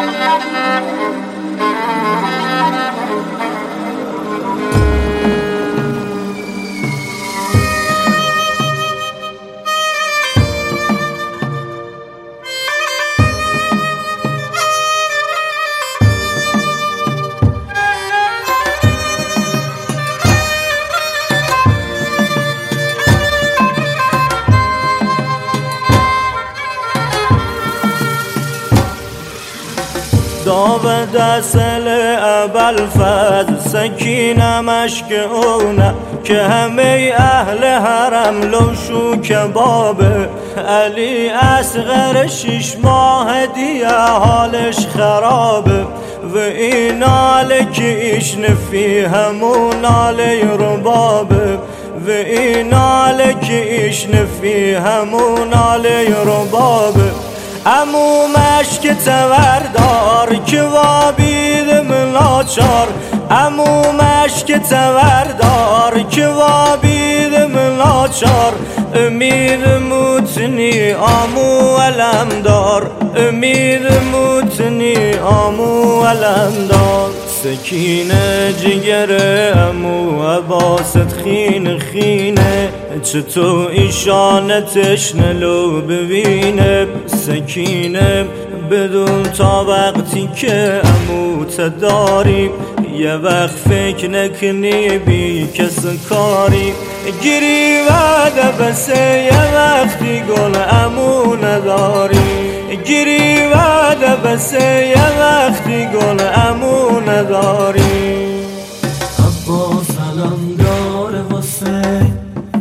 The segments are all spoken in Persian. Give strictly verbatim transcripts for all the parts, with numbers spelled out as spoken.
داو دسل ابوالفضل سکینه مشک اونه که همه اهل حرم لوشو کبابه. علی اصغر شش ماه دیگه حالش خرابه و این ناله که ایش نفی همون ناله ربابه و این ناله که ایش نفی همون ناله ربابه. امو مشک توردار که وابید ملاچار، امو مشک توردار که وابید ملاچار. امیر موتنی آمو علمدار، امیر موتنی آمو علمدار. سکینه جگر امو عباست خین خینه چطور ایشانتش نلو ببینه. سکینه بدون تا وقتی که امو تداری یه وقت فکر نکنی بی کس کاری. گیری وعده بسه یه وقتی گل امو نداری، گیری وعده بسه یه وقتی گل امو نداری. عباس علمدار حسین،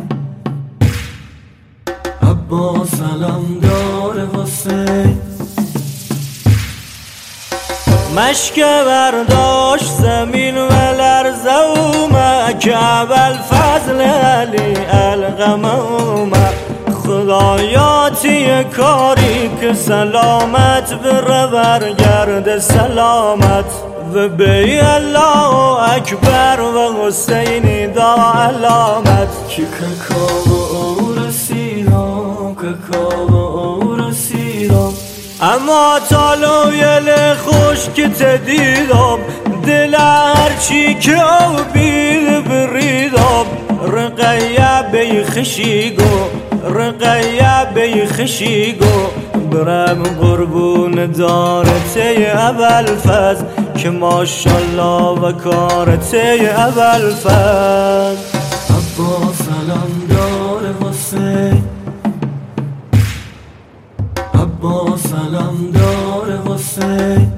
عباس علمدار حسین. مشک برداشت زمین و لرزه اومد که ابوالفضل علی القمه اومد. خدایاتی کاری که سلامت بره برگرد سلامت و بی الله اکبر و حسینی دا علامت. که ککاو او رسیدم، ککاو او رسیدم. اما تالو یل خوش که تدیدم دل هرچی که او بید بریدم. رقیه بی خشیگو، رقیه بی خشیگو برم قربون دارته ابوالفضل که ماشالله و کارته ابوالفضل. عباس علمدار حسین، عباس علمدار حسین.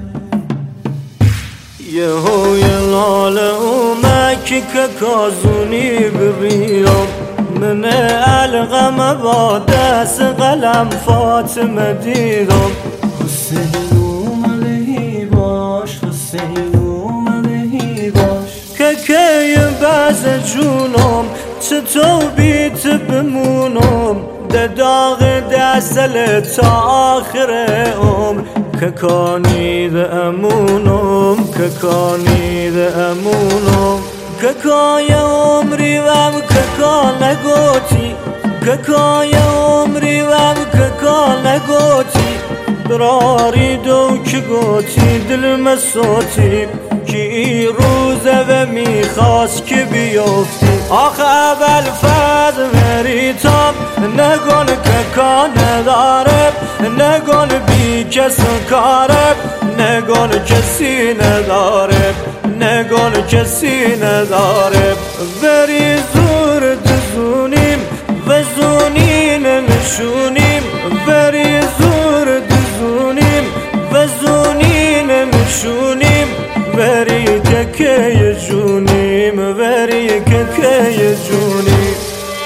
یه هوی لاله اومد که کازونی ببینم من القمه با دست قلم فاطمه دیدم. حسین اومدهی باش، حسین اومدهی باش. که که بعض جونم چطور بیت بمونم ده داغ دستل تا آخر عمر. که کانید امونم، که کانید امونم. که کای عمری وم که کان نگوتی، که کای عمری وم که کان نگوتی. براری دو که گوتی دل مسوتی که ای روزه و میخواست که بیفتی. آخه ابوالفضل مریتم نگون که کان نداره، نگون بی کس کاره، نگون کسی نداره، نگون کسی نداره. بری زور دزونیم و زونین نشونیم، بری زور دزونیم و زونین نشونیم. بری که که جونیم، بری که که جونیم.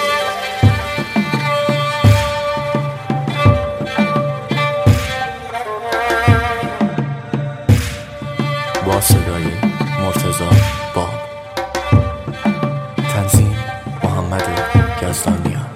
با صدای مرتضی باب، تنظیم محمد یزدانیان.